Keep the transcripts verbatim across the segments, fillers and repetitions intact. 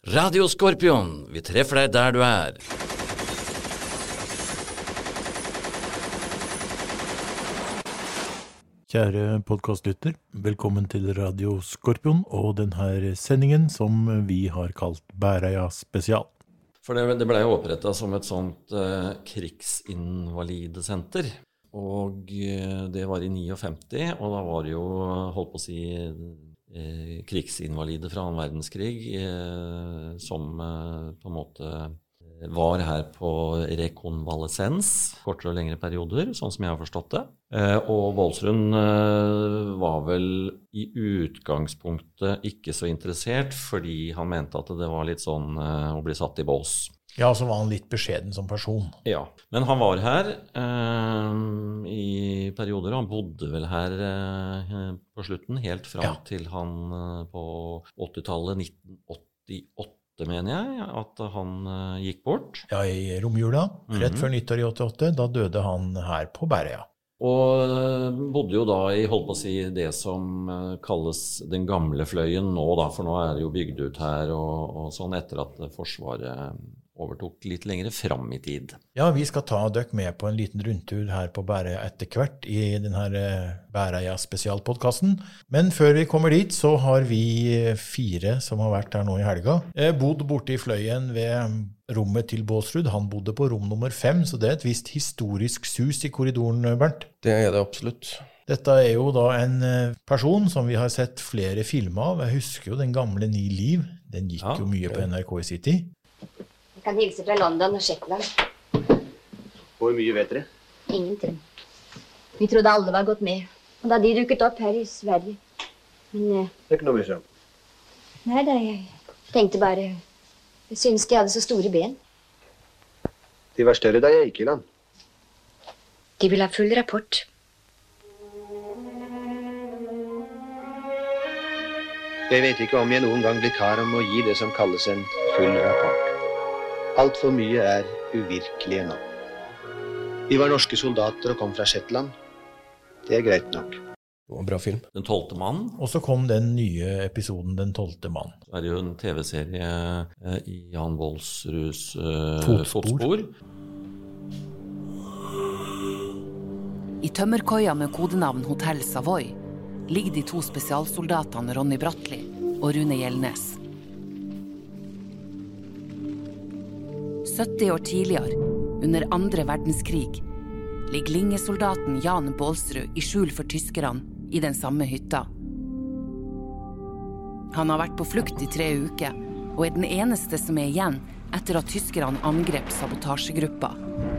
Radio Skorpion, vi treffer deg der du er. Kjære podcastlytter, velkommen til Radio Skorpion og denne sendingen som vi har kalt Bæreia Spesial. For det, det ble jo opprettet som et sånt eh, krigsinvalidesenter, og eh, det var i femtini, og da var det jo, holdt på å si, eh, krigsinvalide fra annen verdenskrig eh, som eh, på en måte var her på rekonvalesens, kortere og lengre perioder, sånn som jeg har forstått det. Eh, og Bålsrud eh, var vel i utgangspunktet ikke så interessert, fordi han mente at det var litt sånn eh, å bli satt i bås. Ja, så var han litt beskjeden som person. Ja, men han var her eh, i perioder, og han bodde vel her eh, på slutten, helt fram ja. til han eh, på åttitallet, nitten åttiåtte. Det mener jeg, at han uh, gikk bort. Ja, i romjula, rett mm-hmm. før nyttår i åttiåtte, da døde han her på Bæreia. Og uh, bodde jo da i, holdt på å si, det som uh, kalles den gamle fløyen nå da, for nå er det jo bygd ut her og, og sånn etter at Forsvaret overtok litt lengre fram i tid. Ja, vi skal ta døkk med på en liten rundtur her på Bæreia etter hvert i denne Bæreia spesialpodcasten. Men før vi kommer dit, så har vi fire som har vært her nå i helga. Jeg bodde borte i fløyen ved rommet til Bålsrud. Han bodde på rom nummer fem, så det er et visst historisk sus i korridoren, Bernt. Det er det absolutt. Dette er jo da en person som vi har sett flere filmer av. Jeg husker jo den gamle Ni Liv. Den gikk ja, jo mye på N R K i sin tid. Jeg kan hilse fra London og Shetland. Hvor mye vet dere? Ingenting. Vi trodde alle var gått med. Og da de dukket opp her i Sverige. Men... Uh, det er ikke noe mye sånn. Nei, da, jeg tenkte bare... Jeg synes de hadde så store ben. De var større da jeg gikk i land. De vil ha full rapport. Jeg vet ikke om jeg noen gang blir kar om å gi det som kalles en full rapport. Alt for mye er uvirkelige nå. Vi var norske soldater og kom fra Shetland. Det er greit nok. Det var en bra film. Den tolvte mann. Og så kom den nye episoden Den tolvte mann. Det er jo en tv-serie eh, i Jan Bålsruds eh, fotspor. fotspor. I tømmerkoia med kodenavn Hotell Savoy ligger de to spesialsoldatene Ronny Bratteli og Rune Gjelnes. sytti år tidligere, under andre verdenskrig, ligger lingesoldaten Jan Bålsrud i skjul for tyskerne i den samme hytta. Han har vært på flukt i tre uker, og er den eneste som er igjen etter at tyskerne angrep sabotasjegruppa.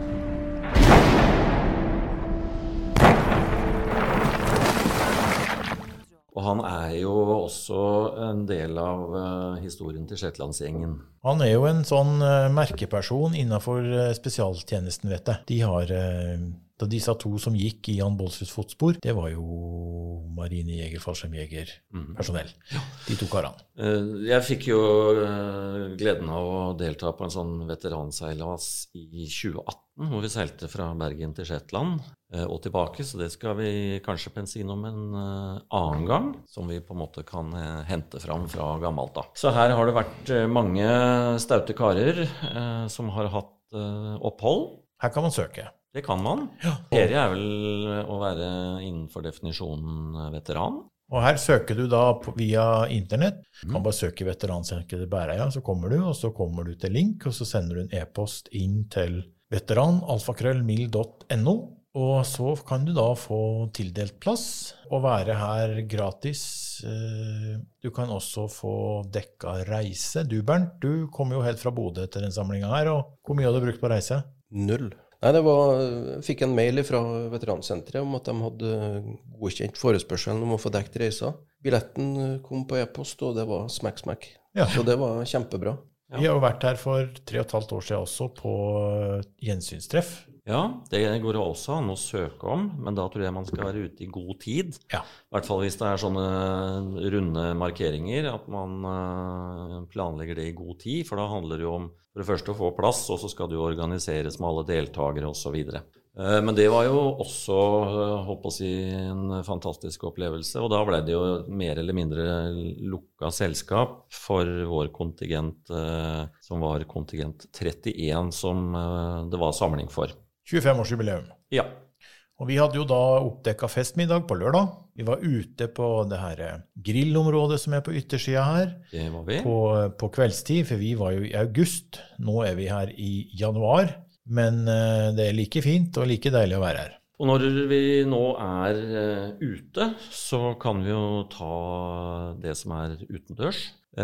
Og han er jo også en del av uh, historien til Shetlandsgjengen. Han er jo en sånn uh, merkeperson innenfor uh, spesialtjenesten, vet jeg. De har, uh, da disse to som gikk i Jan Bålsruds fotspor, det var jo marinejeger, fallskjermjeger, mm. personell. Ja. De to karene. Uh, jeg fikk jo uh, gleden av å delta på en sånn veteranseilas i tjue atten, hvor vi seilte fra Bergen til Shetland uh, og tilbake, så det skal vi kanskje pensine om en uh, annen gang, som vi på en måte kan uh, hente fram fra gammelt da. Så her har det vært uh, mange staute karer uh, som har hatt uh, opphold. Her kan man søke. Det kan man. Ja. Ferie er vel å være innenfor definisjonen veteran. Og her søker du da via internett. Du kan bare søke veteransenteret Bæreia, så kommer du, og så kommer du til link, og så sender du en e-post inn til veteran alfakrøll mil punktum no, og så kan du da få tildelt plass og være her gratis. Du kan også få dekka reise. Du, Bernt, du kommer jo helt fra Bodø til den samlingen her, og hvor mye har du brukt på reise? Null. Nei, det var, jeg fikk en mail fra veteransenteret om at de hadde godkjent forespørselen om å få dekket reiser. Billetten kom på e-post, og det var smekk-smekk. Ja. Så det var kjempebra. Ja. Vi har jo vært her for tre og et halvt år siden også på gjensynstreff. Ja, det går også an å søke om, men da tror jeg man skal være ute i god tid. Ja. I hvert fall hvis det er sånne runde markeringer, at man planlegger det i god tid, for da handler det jo om for det første å få plass, og så skal det jo organiseres med alle deltagere og så videre. Men det var jo også, holdt på å si, en fantastisk opplevelse, og da ble det jo mer eller mindre lukka selskap for vår kontingent, som var kontingent trettien, som det var samling for. tjuefem års jubileum. Ja. Og vi hadde jo da oppdekket festmiddag på lørdag. Vi var ute på det her grillområdet som er på yttersida her. Det var vi. På, på kveldstid, for vi var jo i august. Nå er vi her i januar. Men det er like fint og like deilig å være her. Og når vi nå er ute, så kan vi jo ta det som er utendørs.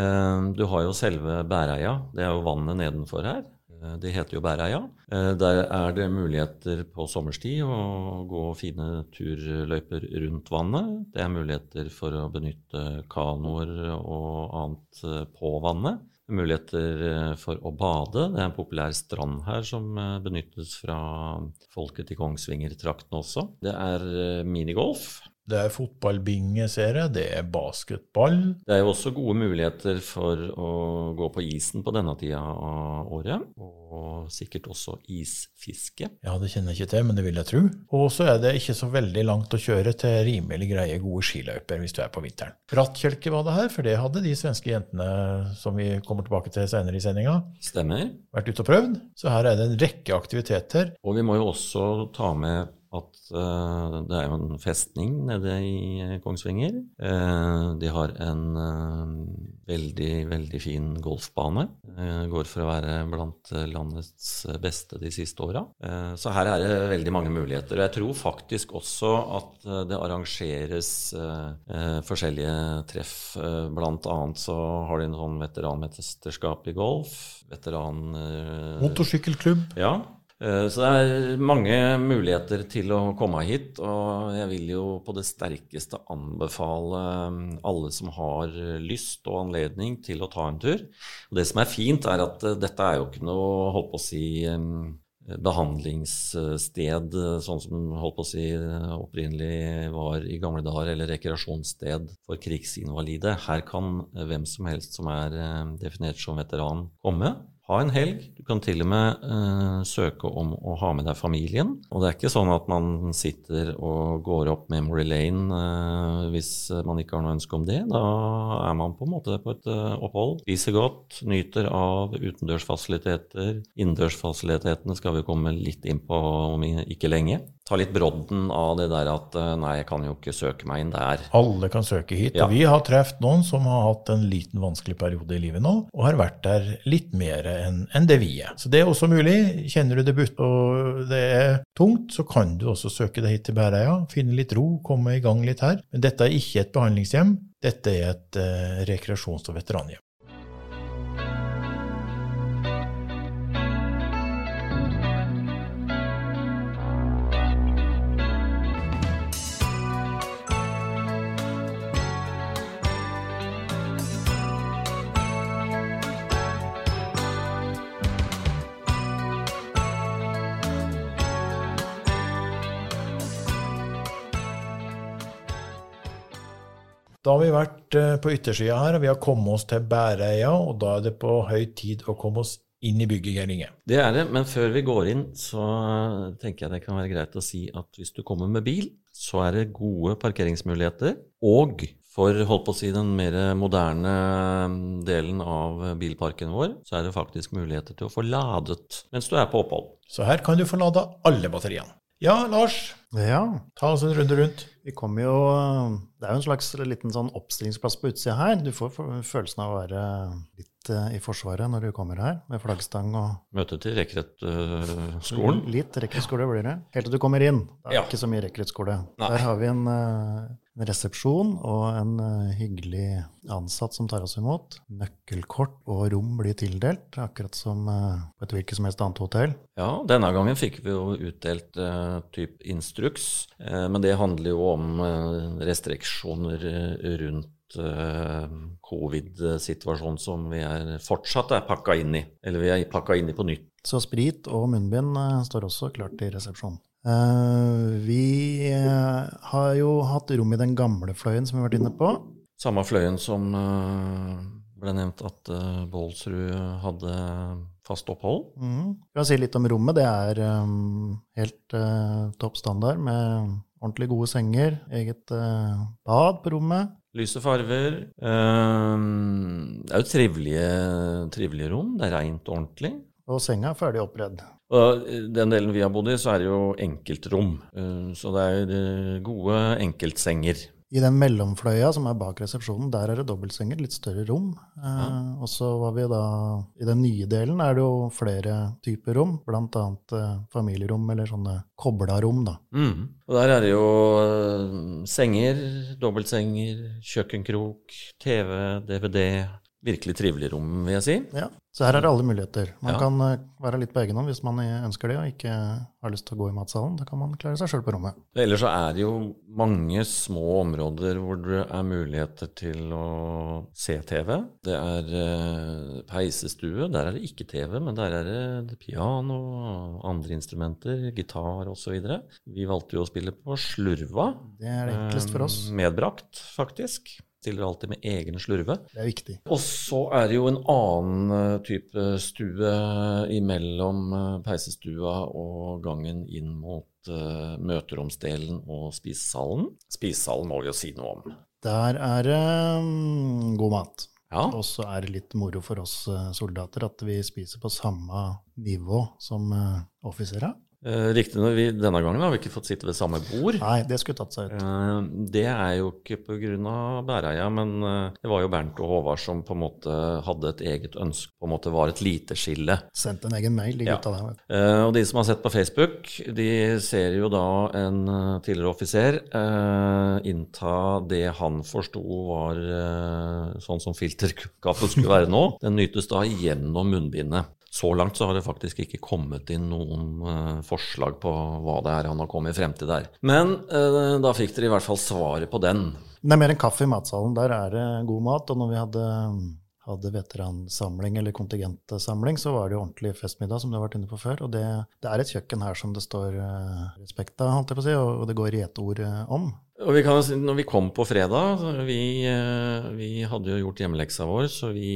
Du har jo selve Bæreia. Det er jo vannet nedenfor her. Det heter jo Bæreia. Der er det muligheter på sommerstid å gå fine turløyper rundt vannet. Det er muligheter for å benytte kanoer og annet på vannet. Muligheter for å bade. Det er en populær strand her som benyttes fra folket i Kongsvinger-trakten også. Det er minigolf. Det er fotballbinge, ser jeg. Det er basketball. Det er jo også gode muligheter for å gå på isen på denne tida av året, og sikkert også isfiske. Ja, det kjenner jeg ikke til, men det vil jeg tro. Og så er det ikke så veldig langt å kjøre til rimelig greie gode skiløyper hvis du er på vinteren. Rattkjelke var det her, for det hadde de svenske jentene som vi kommer tilbake til senere i sendinga. Stemmer. Vært ute og prøvd. Så her er det en rekke aktiviteter. Og vi må jo også ta med at uh, det er jo en festning nede i Kongsvinger. Uh, de har en uh, veldig, veldig fin golfbane. Uh, går for å være blant landets beste de siste åra. Uh, så her er det veldig mange muligheter. Og jeg tror faktisk også at uh, det arrangeres uh, uh, forskjellige treff. Uh, blant annet så har de en sånn veteranmesterskap i golf. Veteran... Uh, Motorsykkelklubb. Ja. Så det er mange muligheter til å komme hit, og jeg vil jo på det sterkeste anbefale alle som har lyst og anledning til å ta en tur. Og det som er fint er at dette er jo ikke noe, holdt på å si, behandlingssted, sånn som holdt på å si opprinnelig var i gamle dager, eller rekreasjonssted for krigsinvalide. Her kan hvem som helst som er definert som veteran komme. Ha en helg. Du kan til og med uh, søke om å ha med deg familien. Og det er ikke sånn at man sitter og går opp memory lane uh, hvis man ikke har noe ønske om det. Da er man på en måte på et uh, opphold. Spiser godt, nyter av utendørsfasiliteter. Innendørsfasilitetene skal vi komme litt inn på om ikke lenge. Ta litt brodden av det der at uh, nei, jeg kan jo ikke søke meg inn der. Alle kan søke hit. Ja. Og vi har treft noen som har hatt en liten vanskelig periode i livet nå, og har vært der litt mer enn en det vi er. Så det er også mulig. Kjenner du det butt og det er tungt, så kan du også søke deg hit til Bæreia, finne litt ro, komme i gang litt her. Men dette er ikke et behandlingshjem, dette er et uh, rekreasjons- og veteranhjem. Da har vi vært på yttersida her, og vi har kommet oss til Bæreia, og da er det på høy tid å komme oss inn i bygget, Geir Inge. Det er det, men før vi går inn, så tenker jeg det kan være greit å si at hvis du kommer med bil, så er det gode parkeringsmuligheter, og for, holdt på å si, den mer moderne delen av bilparken vår, så er det faktisk muligheter til å få ladet mens du er på opphold. Så her kan du få ladet alle batteriene. Ja, Lars, ja. Ta oss en runde rundt. Vi kommer jo, det er jo en slags liten sånn oppstillingsplass på utsida her. Du får følelsen av å være litt uh, i forsvaret når du kommer her, med flaggstang og... Møte til rekruttskolen? Uh, litt rekruttskole blir det. Helt til du kommer inn. Det er ja. Ikke så mye rekruttskole. Der har vi en, uh, en resepsjon og en uh, hyggelig ansatt som tar oss imot. Nøkkelkort og rom blir tildelt, akkurat som uh, på et hvilket som helst annet hotell. Ja, denne gangen fikk vi jo utdelt uh, typ instruks, uh, men det handler jo om uh, restriksjoner rundt uh, covid-situasjonen som vi er fortsatt er pakket inn i, eller vi er pakket inn i på nytt. Så sprit og munnbind uh, står også klart i resepsjonen. Uh, vi uh, har jo hatt rom i den gamle fløyen som vi har vært inne på. Samme fløyen som uh, ble nevnt at uh, Bålsrud hadde fast opphold. Mm. Jeg kan si litt om rommet. Det er um, helt uh, topp standard med ordentlig gode senger, eget uh, bad på rommet. Lyse farver. Um, det er jo trivelige, trivelige rom. Det er rent og ordentlig. Og senga er ferdig oppredd. Og den delen vi har bodd i, så er det jo enkeltrom. Uh, så det er gode enkeltsenger. I den mellomfløya som er bak resepsjonen, der er det dobbeltsenger, litt større rom. Ja. Eh, og så var vi da, i den nye delen er det jo flere typer rom, blant annet eh, familierom eller sånne kobla-rom da. Mm. Og der er det jo uh, senger, dobbeltsenger, kjøkkenkrok, T V, D V D. Virkelig trivelig rom, vil jeg si. Ja, så her er det alle muligheter. Man ja. kan uh, være litt på egen hånd hvis man ønsker det, og ikke har lyst til å gå i matsalen. Da kan man klare seg selv på rommet. Ellers så er det jo mange små områder hvor det er muligheter til å se T V. Det er uh, peisestue, der er det ikke T V, men der er det piano, andre instrumenter, gitar og så videre. Vi valgte jo å spille på slurva. Det er det enklest for oss. Uh, medbrakt, faktisk. Stiller alltid med egen slurve. Det er viktig. Og så er det jo en annen type stue imellom peisestua og gangen inn mot uh, møteromsdelen og spisesalen. Spisesalen må vi jo si noe om. Der er det um, god mat. Ja. Og så er det litt moro for oss uh, soldater at vi spiser på samme nivå som uh, offiserer. Eh, Riktig når vi denne gangen har vi ikke fått sitte ved samme bord. Nei, det skulle tatt seg ut. Eh, det er jo ikke på grunn av Bæreia, men eh, det var jo Bernt og Håvard som på en måte hadde et eget ønske, på en måte var et lite skille. Sendt en egen mail, de gutta der. Eh, og de som har sett på Facebook, de ser jo da en tidligere offiser eh, innta det han forsto var eh, sånn som filterkaffen skulle være nå. Den nytes da gjennom munnbindet. Så langt så har det faktisk ikke kommet inn noen uh, forslag på hva det er han har kommet frem til der. Men uh, da fikk dere i hvert fall svaret på den. Det er mer en kaffe i matsalen. Der er det god mat, og når vi hadde, hadde veteransamling eller kontingentsamling, så var det jo ordentlig festmiddag som du har vært inne på før. Og det, det er et kjøkken her som det står uh, respekt av, holdt jeg på å si, og, og det går gjetord uh, om. Og vi kan, når vi kom på fredag, vi, vi hadde jo gjort hjemmeleksa vår, så vi,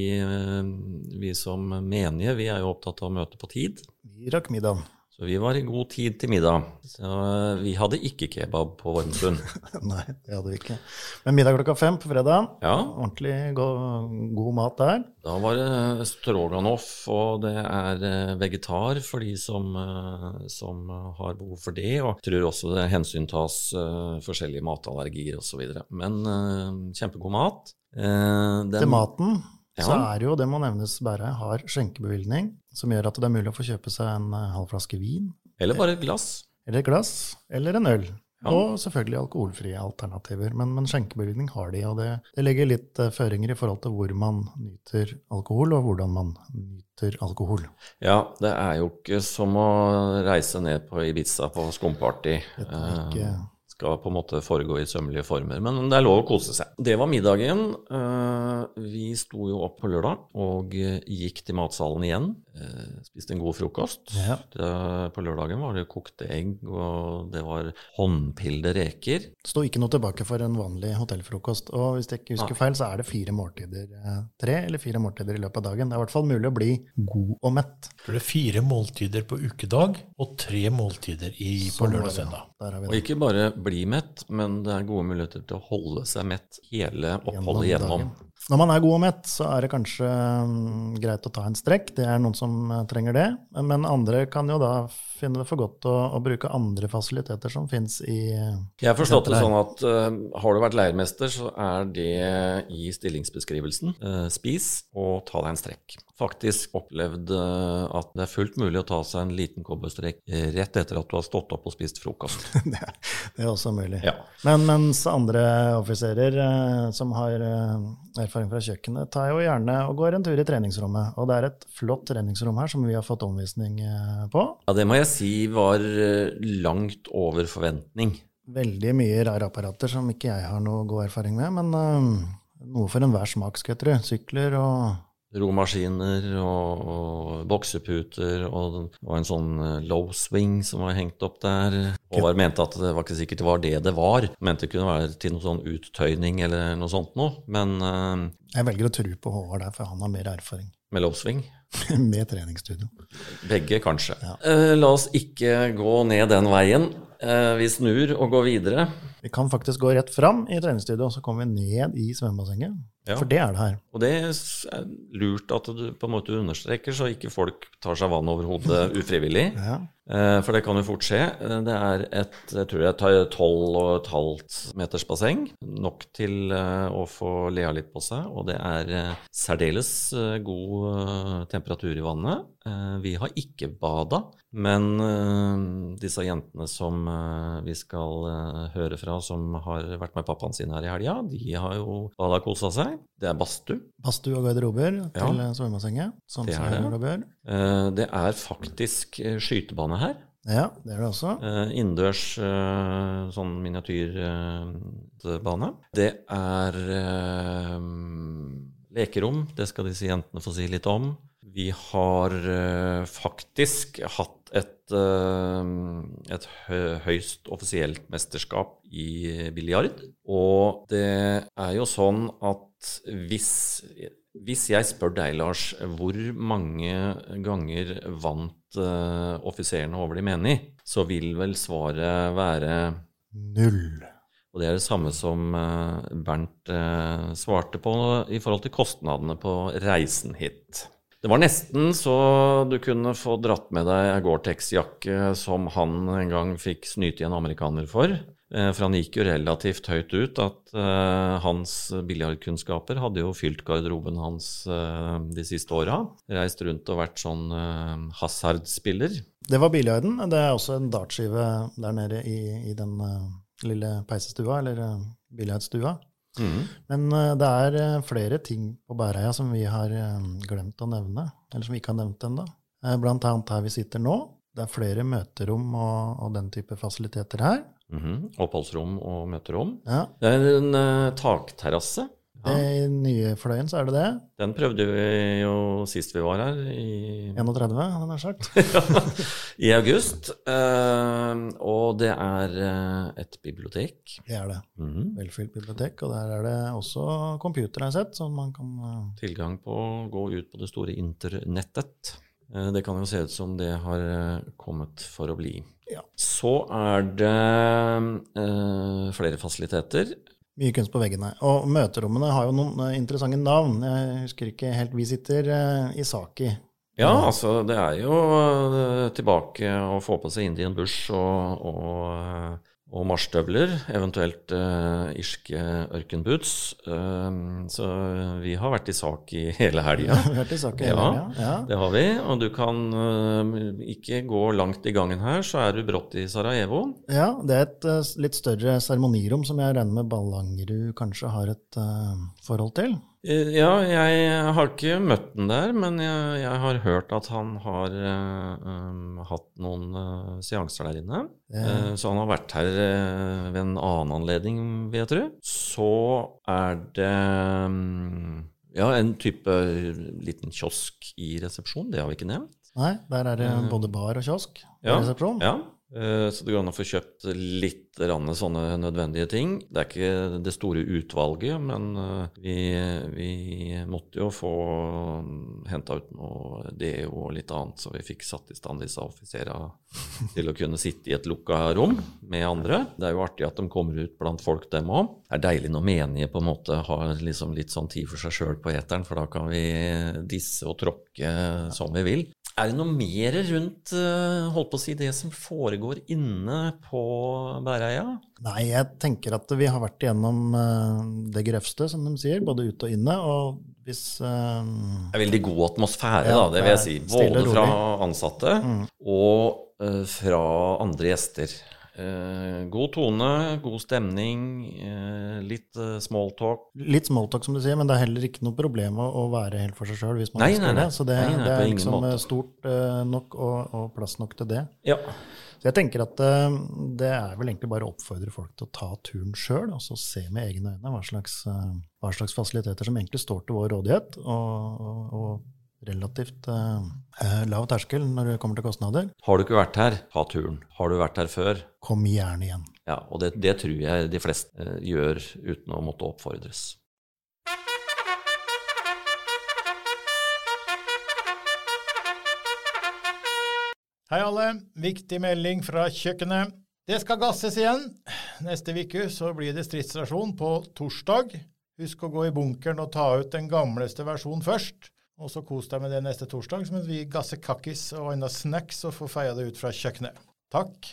vi som menige, vi er jo opptatt av å møte på tid. Vi rakk middagen. Så vi var i god tid til middag. Så vi hadde ikke kebab på Vormsund. Nei, det hadde vi ikke. Men middag klokka fem på fredag. Ja. Ordentlig god, god mat der. Da var det stroganoff, og det er vegetar for de som, som har behov for det. Og jeg tror også det hensyntas uh, forskjellige matallergier og så videre. Men uh, kjempegod mat. Uh, den, til maten. Ja. Så er jo, det må nevnes, Bæreia har skjenkebevilgning, som gjør at det er mulig å få kjøpe seg en halv flaske vin. Eller bare et glass. Eller et glass, eller en øl. Ja. Og selvfølgelig alkoholfrie alternativer. Men, men skjenkebevilgning har de, og det, det legger litt uh, føringer i forhold til hvor man nyter alkohol, og hvordan man nyter alkohol. Ja, det er jo ikke som å reise ned på Ibiza på skumparty. Dette er ikke... skal på en måte foregå i sømmelige former, men det er lov å kose seg. Det var middagen. Vi sto jo opp på lørdag og gikk til matsalen igjen. Spiste en god frokost. Ja. Det, på lørdagen var det kokte egg, og det var håndpilde reker. Det står ikke noe tilbake for en vanlig hotellfrokost, og hvis jeg ikke husker feil, så er det fire måltider. Tre eller fire måltider i løpet av dagen. Det er i hvert fall mulig å bli god og mett. Det er fire måltider på ukedag, og tre måltider i, på lørdag og søndag. Og ikke bare bli mett, men det er gode muligheter til å holde seg mett hele oppholdet gjennom. Når man er god og mett, så er det kanskje um, greit å ta en strekk. Det er noen som uh, trenger det. Men andre kan jo da finne det for godt å, å bruke andre fasiliteter som finnes i uh, Jeg har forstått det sånn at uh, har du vært leirmester, så er det i stillingsbeskrivelsen. Uh, spis og ta deg en strekk. Faktisk opplevd uh, at det er fullt mulig å ta seg en liten cowboystrekk rett etter at du har stått opp og spist frokost. det, er, det er også mulig. Ja. Men mens andre offiserer uh, som har uh, erfaring fra kjøkkenet, tar jo gjerne og går en tur i treningsrommet. Og det er et flott treningsrom her som vi har fått omvisning uh, på. Ja, det må jeg si var uh, langt over forventning. Veldig mye rare apparater som ikke jeg har noe god erfaring med, men uh, noe for enhver smak, skal jeg tro. Sykler og romaskiner og, og bokseputer og, og en sånn low swing som var hengt opp der. Håvard mente at det var ikke sikkert det var det det var. Mente det kunne være til noe sånn uttøyning eller noe sånt noe. Men uh, jeg velger å tro på Håvard der, for han har mer erfaring. Med low swing? Med treningsstudio. Begge, kanskje. Ja. Uh, la oss ikke gå ned den veien. Uh, vi snur og går videre. Vi kan faktisk gå rett fram i treningsstudio, og så kommer vi ned i svømmebassenget. Ja. For det er det her. Og det er lurt at du på en måte understreker, så ikke folk tar seg vann over hodet ufrivillig. Ja. For det kan jo fort skje. Det er et, jeg tror jeg tar tolv og et halvt meters basseng, nok til å få lea litt på seg, og det er særdeles god temperatur i vannet. Vi har ikke bada, men disse jentene som vi skal høre fra, som har vært med pappaen sin her i helga, de har jo bada og koset seg. Det er badstue. Badstue og garderober til ja. Svømmebassenget, sånn det som er det bør. Det er faktisk skytebane her. Ja, det er det også. Innendørs sånn miniatyrbane. Det er lekerom, det skal disse jentene få si litt om. Vi har faktisk hatt et, et høyst offisielt mesterskap i biljard. Og det er jo sånn at hvis, hvis jeg spør deg, Lars, hvor mange ganger vant uh, offiserene over de menige, så vil vel svaret være null. Og det er det samme som uh, Bernt uh, svarte på i forhold til kostnadene på reisen hit. Det var nesten så du kunne få dratt med deg en Gore-Tex-jakke som han en gang fikk snyte i en amerikaner for. For han gikk jo relativt høyt ut at uh, hans biljardkunnskaper hadde jo fylt garderoben hans uh, de siste åra. Reist rundt og vært sånn uh, hasardspiller. Det var biljarden. Det er også en dartskive der nede i, i den uh, lille peisestua, eller uh, biljardstua. Mm. Men uh, det er uh, flere ting på Bæreia som vi har uh, glemt å nevne, eller som vi ikke har nevnt enda. Uh, blant annet her vi sitter nå. Det er flere møterom og, og den type fasiliteter her. Mm-hmm. Oppholdsrom og møterom. Ja. Det er en uh, takterrasse. Ja. I nye fløyen så er det det. Den prøvde vi jo sist vi var her. I enogtredve, den har sagt. I august. Uh, og det er uh, et bibliotek. Det er det. Mm-hmm. Velfylt bibliotek, og der er det også computer jeg har sett, som man kan... Uh... Tilgang på å gå ut på det store internettet. Uh, det kan jo se ut som det har uh, kommet for å bli. Ja. Så er det uh, flere fasiliteter. Mye kunst på veggene. Og møterommene har jo noen uh, interessante navn. Jeg husker ikke helt. Vi sitter uh, i Saki. Ja, altså det er jo uh, tilbake å få på seg Indian Bush og, og, uh, og marsjstøvler, eventuelt uh, irske ørkenboots. Uh, så vi har vært i Saki hele helgen. Vi har vært i Saki hele helgen, ja. Ja, det har vi. Og du kan uh, ikke gå langt i gangen her, så er du brått i Sarajevo. Ja, det er et uh, litt større seremonirom som jeg regner med Ballangerud kanskje har et uh, forhold til. Ja, jeg har ikke møtt den der, men jeg, jeg har hørt at han har uh, um, hatt noen uh, seanser der inne. Ja. Uh, så han har vært her uh, ved en annen anledning, vil jeg tro. Så er det um, ja, en type liten kiosk i resepsjon, det har vi ikke nevnt. Nei, der er det både bar og kiosk i ja, resepsjon. Ja, uh, så det går an å få kjøpt litt rann sånne nødvendige ting. Det er ikke det store utvalget, men uh, vi, vi måtte jo få hentet ut noe det og litt annet, så vi fikk satt i stand disse offiserene til å kunne sitte i et lukket rom med andre. Det er jo artig at de kommer ut blant folk dem også. Det er deilig når menige på en måte har liksom litt sånn tid for seg selv på eteren, for da kan vi disse og tråkke som vi vil. Er det noe mer rundt, holdt på å si, det som foregår inne på Bæreia? Nei, jeg tenker at vi har vært igjennom det grøvste, som de sier, både ute og inne, og hvis... Uh, det er veldig god atmosfære, ja, da, det vil jeg si. Både fra ansatte mm. og uh, fra andre gjester. Eh, god tone, god stemning, eh, litt eh, small talk. Litt small talk, som du sier, men det er heller ikke noe problem å, å være helt for seg selv hvis man nei, ønsker nei, nei. det. Så det, nei, nei, det er ingen liksom måte. stort eh, nok og, og plass nok til det. Ja. Så jeg tenker at eh, det er vel egentlig bare å oppfordre folk til å ta turen selv, og så se med egne øyne hva slags, eh, hva slags fasiliteter som egentlig står til vår rådighet, og, og, og relativt eh, lav terskel når det kommer til kostnader. Har du ikke vært her, ta turen. Har du vært her før? Kom gjerne igjen. Ja, og det, det tror jeg de fleste eh, gjør uten å måtte oppfordres. Hei alle, viktig melding fra kjøkkenet. Det skal gasses igjen. Neste uke så blir det stridsstasjon på torsdag. Husk å gå i bunkeren og ta ut den gamleste versjonen først. Og så kos deg med det neste torsdag, mens vi gasser kakkis og enda snacks og får feia det ut fra kjøkkenet. Takk.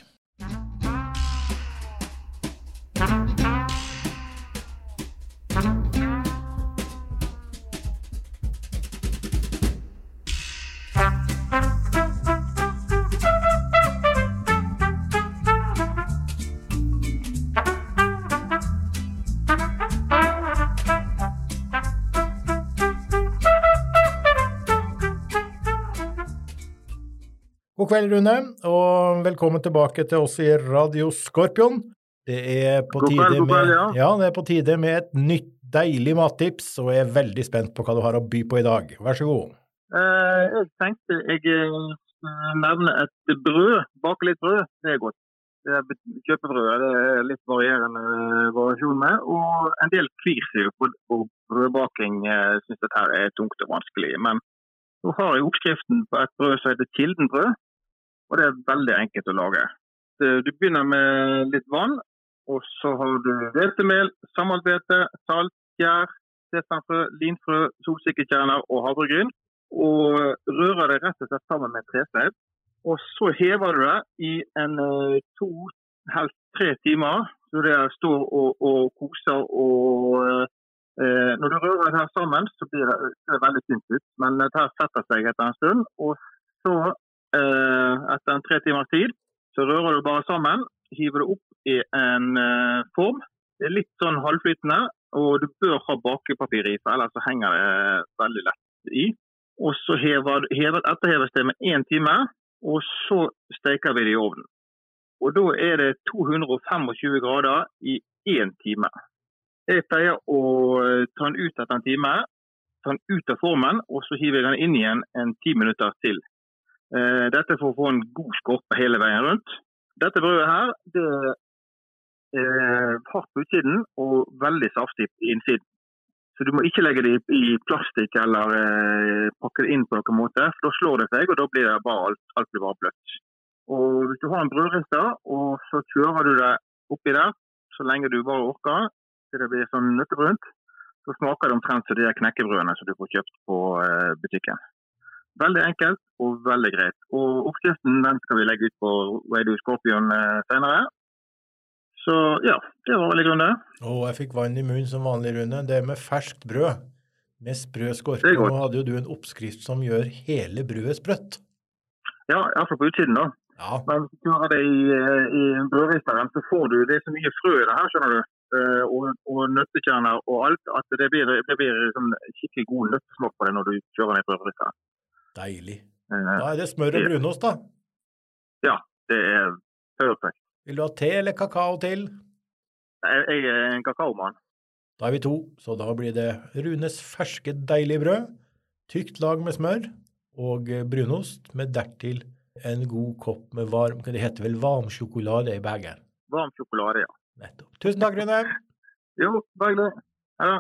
God kveld, Rune, og velkommen tilbake til oss i Radio Skorpion. Det er på tide god kveld, god kveld, med, ja. ja, det er på tide med et nytt deilig mattips, og jeg er veldig spent på hva du har å by på i dag. Vær så god. Eh, jeg tenkte jeg eh, nevner et brød, bake litt brød, det er godt. Det er kjøpebrød, det er litt varierende variasjon med, og en del kvir seg på, på brødbaking, jeg synes dette her er tungt og vanskelig, men nå har jeg oppskriften på et brød som heter kildenbrød, og det er veldig enkelt å lage. Du begynner med litt vann, og så har du hvetemel, sammalbete, salt, gjær, sesamfrø, linfrø, solsikkekjerner og havregryn, og rører det rett og slett sammen med tresleip. Og så hever du det i en to, helst tre timer, så det står og, og koser, og eh, når du rører det her sammen, så blir det, det veldig tynt ut, men det her setter seg etter en stund, og så eh, etter en tre timers tid, så rører du bare sammen, hiver det opp i en uh, form. Det er litt sånn halvflytende, og du bør ha bakepapir i, for ellers så henger det veldig lett i. Og så hever, hever, etterheves det med en time, og så steker vi det i ovnen. Og da er det to hundre tjuefem grader i en time. Jeg pleier å ta den ut etter en time, ta den ut av formen, og så hiver jeg den inn igjen en ti minutter til. Dette for å få en god skorpe hele veien rundt. Dette brødet her, det er hardt på utsiden og veldig saftig på innsiden. Så du må ikke legge det i plastikk eller eh, pakke det inn på noen måte, for da slår det seg, og da blir det bare alt, alt blir bare bløtt. Og hvis du har en brødrister, og så kjører du det oppi der, så lenge du bare orker, til det blir sånn nøttebrunt, så smaker det omtrent som de knekkebrødene som du får kjøpt på eh, butikken. Veldig enkelt og veldig greit. Og oppskriften den skal vi legge ut på Radio Skorpion eh, senere. Så ja, det var veldig grunn det. Å, jeg fikk vann i munnen som vanlig, Rune. Det er med ferskt brød. Med sprø skorpe. Nå hadde jo du en oppskrift som gjør hele brødet sprøtt. Ja, i hvert fall på utsiden da. Ja. Men hvis du har det i, i brødristeren, så får du, det er så mye frø i det her, skjønner du. Uh, og, og nøttekjerner og alt, at det blir, det blir sånn skikkelig god nøttesmak på det når du kjører den i brødristeren. Deilig. Da er det smør og brunost da. Ja, det er perfekt. Vil du ha te eller kakao til? Jeg, jeg er en kakaomann. Da er vi to, så da blir det Runes ferske deilige brød, tykt lag med smør og brunost med dertil en god kopp med varm, det heter vel varm sjokolade i bagen. Varm sjokolade, ja. Nettopp. Tusen takk, Rune. Jo, bare det. Ja.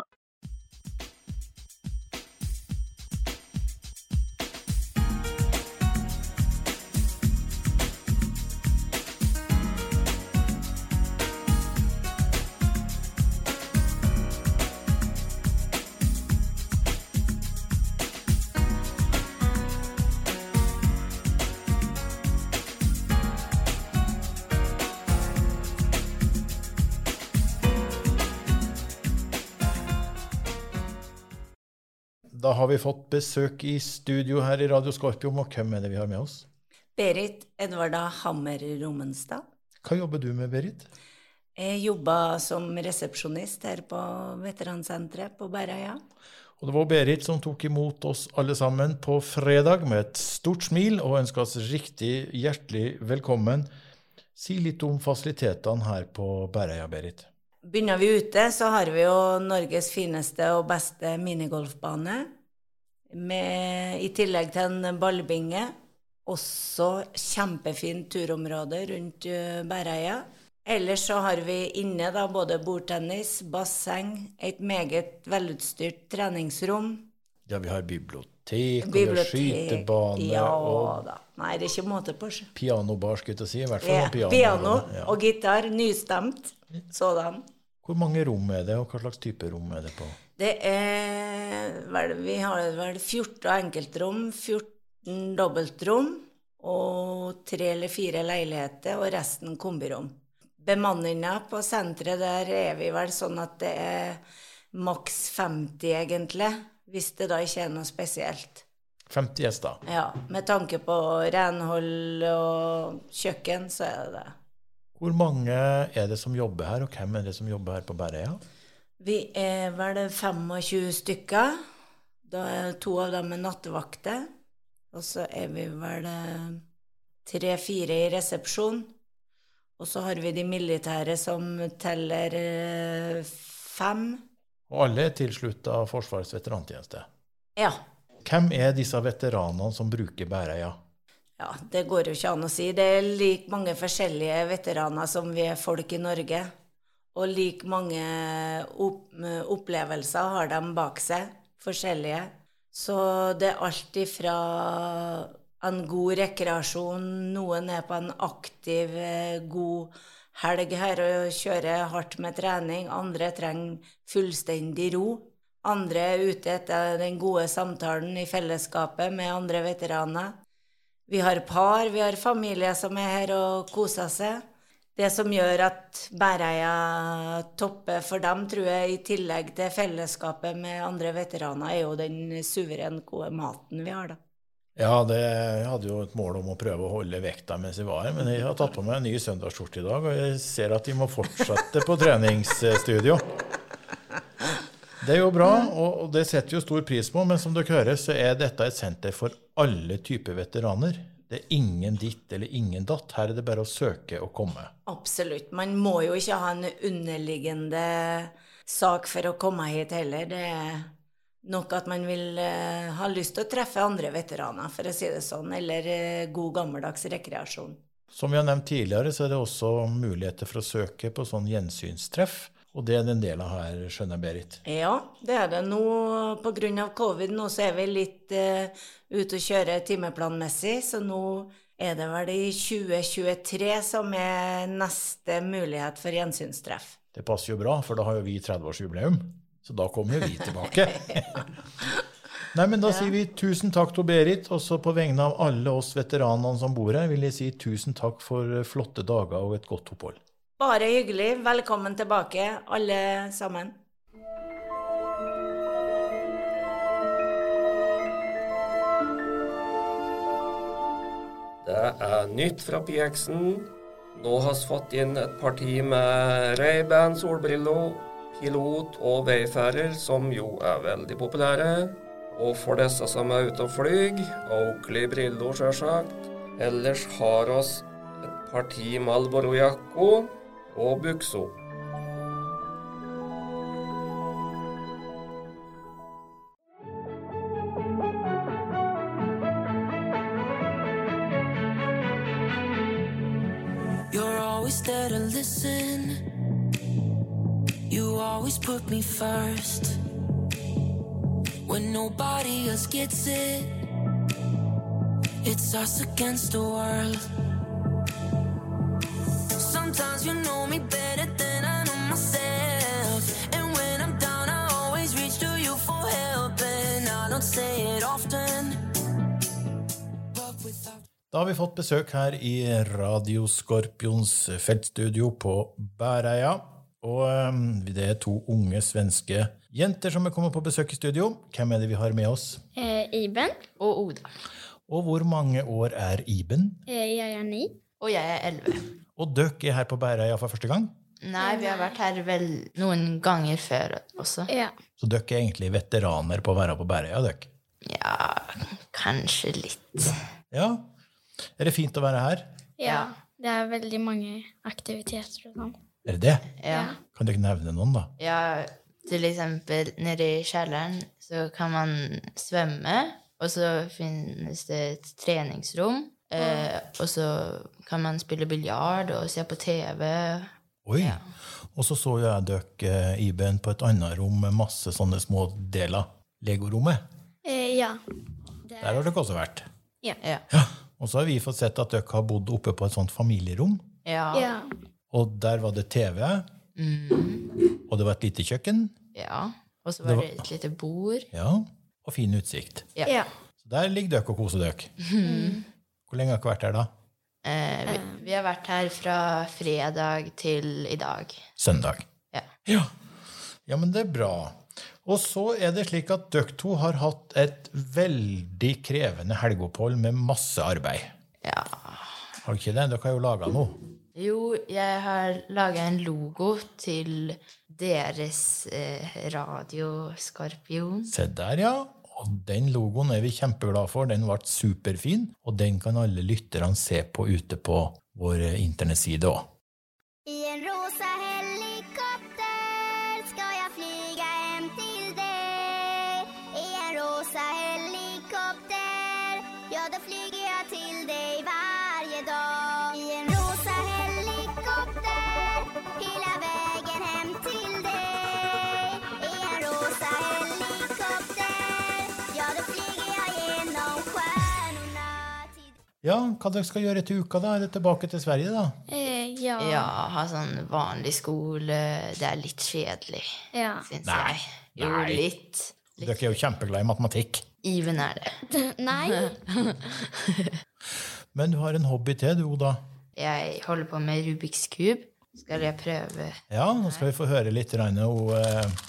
Da har vi fått besøk i studio her i Radio Skorpion, og hvem er det vi har med oss? Berit Edvarda Hammer Romenstad. Hva jobber du med, Berit? Jeg jobber som resepsjonist her på Veteransenteret på Bæreia. Og det var Berit som tok imot oss alle sammen på fredag med et stort smil og ønsker oss riktig hjertelig velkommen. Si litt om fasilitetene her på Bæreia, Berit. Begynner vi ute, så har vi jo Norges fineste og beste minigolfbane, med, i tillegg til en ballbinge, også kjempefint turområde rundt Bæreia. Ellers så har vi inne da både bordtennis, basseng, et meget velutstyrt treningsrom. Ja, vi har bibliotek, bibliotek og vi har skytebane. Ja og da. Nei, det er ikke måte på. Pianobar, skulle jeg si. I hvert fall ja, piano. Piano ja. Og gitar, nystemt, sådan. Hvor mange rom er det, og hva slags type rom er det på? Det er, vel, vi har vel fjorten enkeltrom, fjorten dobbeltrom, og tre eller fire leiligheter, og resten kombirom. Bemanningen på senteret der er vi vel sånn at det er maks femti egentlig, hvis det da ikke er noe spesielt. femti gjester? Ja, med tanke på renhold og kjøkken, så er det det. Hvor mange er det som jobber her, og hvem er det som jobber her på Bæreia? Vi er vel tjuefem stykker. Da er to av dem med nattevakter. Og så er vi vel tre-fire i resepsjon. Og så har vi de militære som teller fem. Og alle er tilsluttet av Forsvarets veterantjeneste? Ja. Hvem er disse veteranene som bruker Bæreia? Ja, det går jo ikke an å si. Det er like mange forskjellige veteraner som vi er folk i Norge. Og like mange opp opplevelser har de bak seg, forskjellige. Så det er alt ifra en god rekreasjon, noen er på en aktiv, god helg her og kjører hardt med trening, andre trenger fullstendig ro. Andre er ute etter den gode samtalen i fellesskapet med andre veteraner. Vi har par, vi har familier som er her og koser seg. Det som gjør at Bæreia topper for dem, tror jeg, i tillegg til fellesskapet med andre veteraner, er jo den suverent gode maten vi har da. Ja, det, jeg hadde jo et mål om å prøve å holde vekta mens jeg var her, men jeg har tatt på meg en ny søndagsskjorte i dag, og jeg ser at de må fortsette på treningsstudio. Det er jo bra, og det setter jo stor pris på, men som dere hører, så er dette et senter for alle typer veteraner. Det er ingen ditt eller ingen datt. Her er det bare å søke og komme. Absolutt. Man må jo ikke ha en underliggende sak for å komme hit heller. Det er nok at man vil uh, ha lyst til å treffe andre veteraner, for å si det sånn, eller uh, god gammeldags rekreasjon. Som vi har nevnt tidligere, så er det også muligheter for å søke på sånn gjensynstreff, og det er en del av her, skjønner Berit. Ja, det er det. Nå, på grunn av covid, nå så er vi litt uh, ute og kjøre timeplanmessig, så nå er det vel i tjue tjuetre som er neste mulighet for gjensynstreff. Det passer jo bra, for da har jo vi tretti-årsjubileum. Så da kommer vi tilbake. Nei, men da ja. Sier vi tusen takk til Berit, og så på vegne av alle oss veteranene som bor her, vil jeg si tusen takk for flotte dager og et godt opphold. Bare hyggelig. Velkommen tilbake, alle sammen. Det er nytt fra P X-en. Nå har vi fått inn et parti med Ray-Ban solbriller, pilot og veiferer, som jo er veldig populære. Og for disse som er ute og flyg, Oakley-briller selvsagt. Ellers har oss et parti Marlboro-jakko og bukso. You're always there to listen. You always put me first. When nobody else gets it, it's us against the world. Sometimes you know me better than I know myself. And when I'm down, I always reach to you for help. And I don't say it often. Da har vi fått besøk her i Radio Skorpions feltstudio på Bæreia. Og um, det er to unge svenske jenter som er kommet på besøk i studio. Hvem er det vi har med oss? Eh, Iben. Og Oda. Og hvor mange år er Iben? Eh, jeg er ni. Og jeg er elleve. Og dere er her på Bæreia for første gang? Nei, vi har vært her vel noen ganger før også. Ja. Så dere er egentlig veteraner på å være på Bæreia, dere? Ja, kanskje litt. Ja. Er det fint å være her? Ja, det er veldig mange aktiviteter og sånn. Er det det? Ja. Kan dere nevne noen da? Ja, til eksempel nede i kjelleren så kan man svømme, og så finnes det et treningsrom, eh, og så kan man spille biljard og se på T V. Oi, ja. Og så så jeg dere, Iben, på et annet rom med masse sånne små deler. Lego-rommet? Eh, ja. Det... Der har dere også vært? Ja. Ja. Ja. Og så har vi fått sett at dere har bodd oppe på et sånt familierom. Ja. Ja. Og der var det T V, mm. og det var et lite kjøkken. Ja, og så var det, var... det et lite bord. Ja, og fin utsikt. Ja. Ja. Så der ligger dere og koser dere. Mm. Hvor lenge har dere vært her da? Eh, vi, vi har vært her fra fredag til i dag. Søndag. Ja. Ja. Ja, men det er bra. Og så er det slik at dere to har hatt et veldig krevende helgeopphold med masse arbeid. Ja. Har dere ikke det? Dere har jo laget noe. Jo, jeg har laget en logo til deres eh, Radio Skorpion. Se der, ja. Og den logoen er vi kjempeglade for. Den ble superfin, og den kan alle lytterne se på ute på vår internettside også. I en rosa helikopter skal jeg flyge hjem til deg. I en rosa helikopter, ja, da flyger jeg til deg hver dag. I en rosa helikopter, hele veien hjem til deg. I en rosa helikopter, ja, da flyger jeg gjennom stjärnorna til... Ja, hva dere skal gjøre til uka da? Er det tilbake til Sverige da? Eh, ja. Ja, ha sånn vanlig skole. Det er litt kjedelig, Ja. synes Nei. jeg. Jo, Nei. litt. litt. Dere er jo kjempeglade i matematikk. Even er det. Nei. Men du har en hobby til, du, Oda. Jeg holder på med Rubiks kub. Skal jeg prøve? Ja, nå skal vi få høre litt, Reine. Og, eh,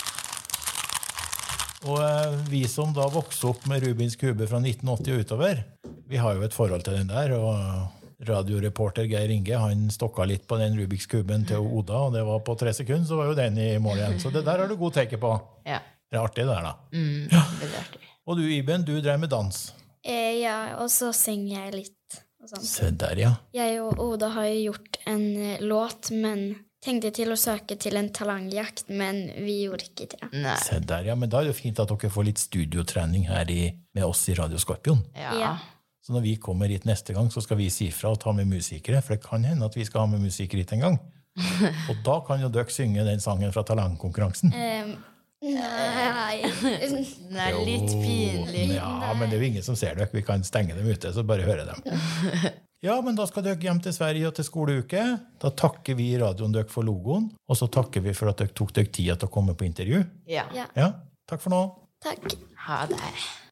og eh, vi som da vokste opp med Rubiks kube fra nitten åtti og utover, vi har jo et forhold til den der, og radioreporter Geir Inge, han stokka litt på den Rubiks kuben til Oda, og det var på tre sekunder, så var jo den i mål igjen. Så det der har du god teke på. Ja. Det er artig der da. Mm, Ja. det er artig. Og du, Iben, du drev med dans. Eh, ja, og så synger jeg litt. Og sånt. Se der, ja. Jeg og Oda har jo gjort en eh, låt, men tenkte til å søke til en talangjakt, men vi gjorde ikke det. Nei. Se der, ja. Men da er det jo fint at dere får litt studiotrening her i, med oss i Radio Skorpion. Ja. Ja. Så når vi kommer hit neste gang, så skal vi si fra og ta med musikere, for det kan hende at vi skal ha med musikere hit en gang. Og da kan jo dere synge den sangen fra talentkonkurransen. Eh, nei. Det er litt pinlig. Ja, men det er jo ingen som ser dere. Vi kan stenge dem ute, så bare høre dem. Ja, men da skal dere hjem til Sverige og til skoleuke. Da takker vi i radioen dere for logoen, og så takker vi for at dere tok dere tida til å komme på intervju. Ja. Ja. Ja, takk for nå. Takk. Ha det.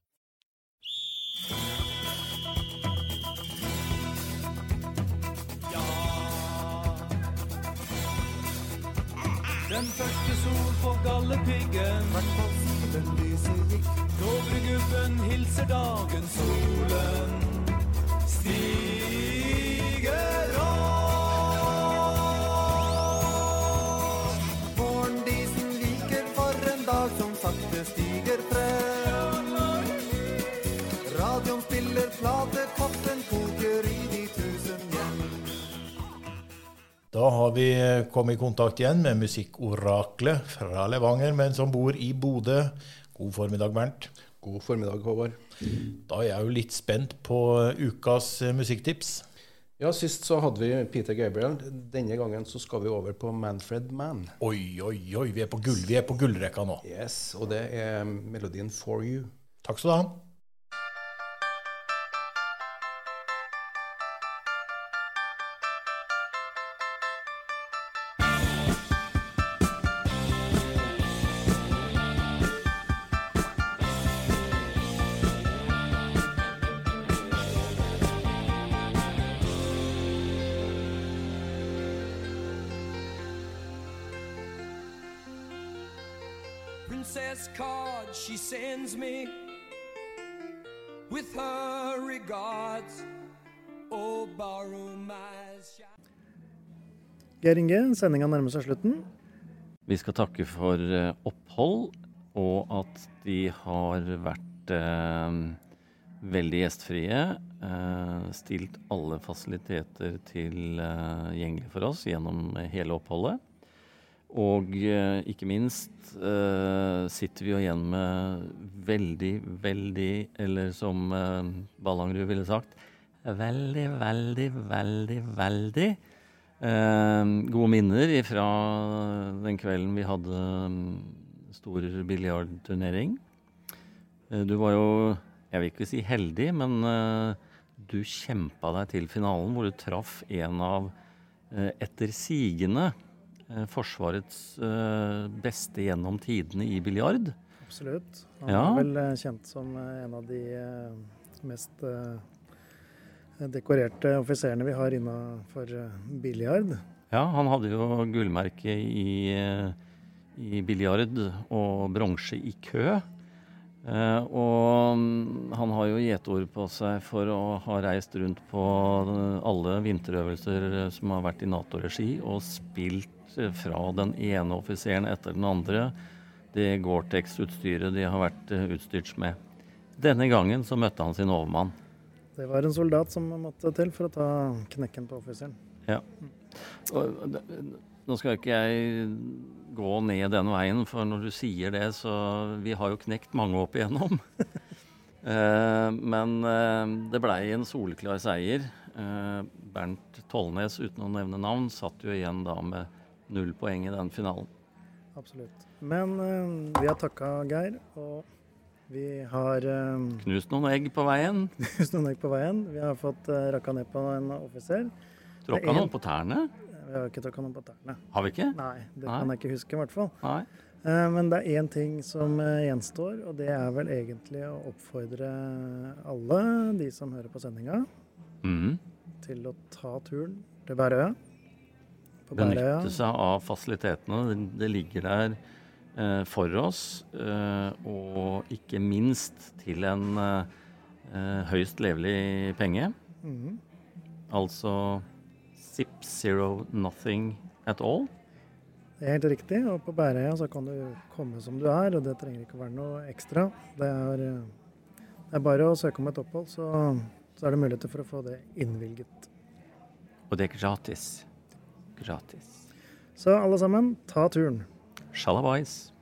Den første sol på gallepiggen, den lyset gikk. Dovregubben hilser dagen, solen stiger opp. Morgendisen liker for en dag som sakte stiger frem. Radioen spiller plate, koppen koker i de tusen hjem. Da har vi kommet i kontakt igjen med musikkoraklet fra Levanger, men som bor i Bodø. God formiddag, Bernt. God formiddag, Håvard. Da er jeg jo litt spent på ukas musikktips. Ja, sist så hadde vi Peter Gabriel. Denne gangen så skal vi over på Manfred Mann. Oi, oi, oi, vi er på gull, vi er på gullrekka nå. Yes, og det er melodien For You. Takk skal du ha. Princess card she sends me with her regards. Oh, borrow my shine. Geir Inge, sendingen nærmer seg slutten. Vi skal takke for opphold, og at de har vært eh, veldig gjestfrie, eh, stilt alle fasiliteter tilgjengelig for oss gjennom hele oppholdet. Og eh, ikke minst eh, sitter vi jo igjen med veldig, veldig, eller som eh, Ballangrud ville sagt, veldig, veldig, veldig, veldig eh, gode minner fra den kvelden vi hadde stor biljardturnering. Eh, du var jo, jeg vil ikke si heldig, men eh, du kjempet deg til finalen hvor du traff en av eh, etter sigende Forsvarets uh, beste gjennom tidene i biljard. Absolutt. Han ja. er vel uh, kjent som uh, en av de uh, mest uh, dekorerte offiserene vi har innenfor uh, biljard. Ja, han hadde jo gullmerke i, uh, i biljard og bronse i kø. Uh, og um, han har jo gjetord på seg for å ha reist rundt på uh, alle vinterøvelser som har vært i NATO-regi og spilt fra den ene offiseren etter den andre, det Gore-Tex-utstyret de har vært utstyrt med. Denne gangen så møtte han sin overmann. Det var en soldat som måtte til for å ta knekken på offiseren. Ja. Og, nå skal ikke jeg gå ned den veien, for når du sier det, så vi har jo knekt mange opp igjennom. eh, men eh, det ble en soleklar seier. Eh, Bernt Tollnes, uten å nevne navn, satt jo igjen da med null poeng i den finalen. Absolutt. Men uh, vi har takket Geir, og vi har... Um, knust noen egg på veien. Knust noen egg på veien. Vi har fått uh, rakka ned på en offiser. Tråkka noen på tærne? Vi har ikke tråkka noen på tærne. Har vi ikke? Nei, det Nei. kan jeg ikke huske i hvert fall. Nei. Uh, men det er en ting som uh, gjenstår, og det er vel egentlig å oppfordre alle de som hører på sendinga mm. til å ta turen til Bærøya. Benytte seg av fasilitetene. Det, det ligger der eh, for oss, eh, og ikke minst til en eh, høyst levelig penge. Mm-hmm. Altså zip, zero, nothing at all. Det er helt riktig, og på Bærøya så kan du komme som du er, og det trenger ikke å være noe ekstra. Det er, det er bare å søke om et opphold, så, så er det muligheter for å få det innvilget. Og det er gratis. Gratis. Så alle sammen, ta turen. Shalabais.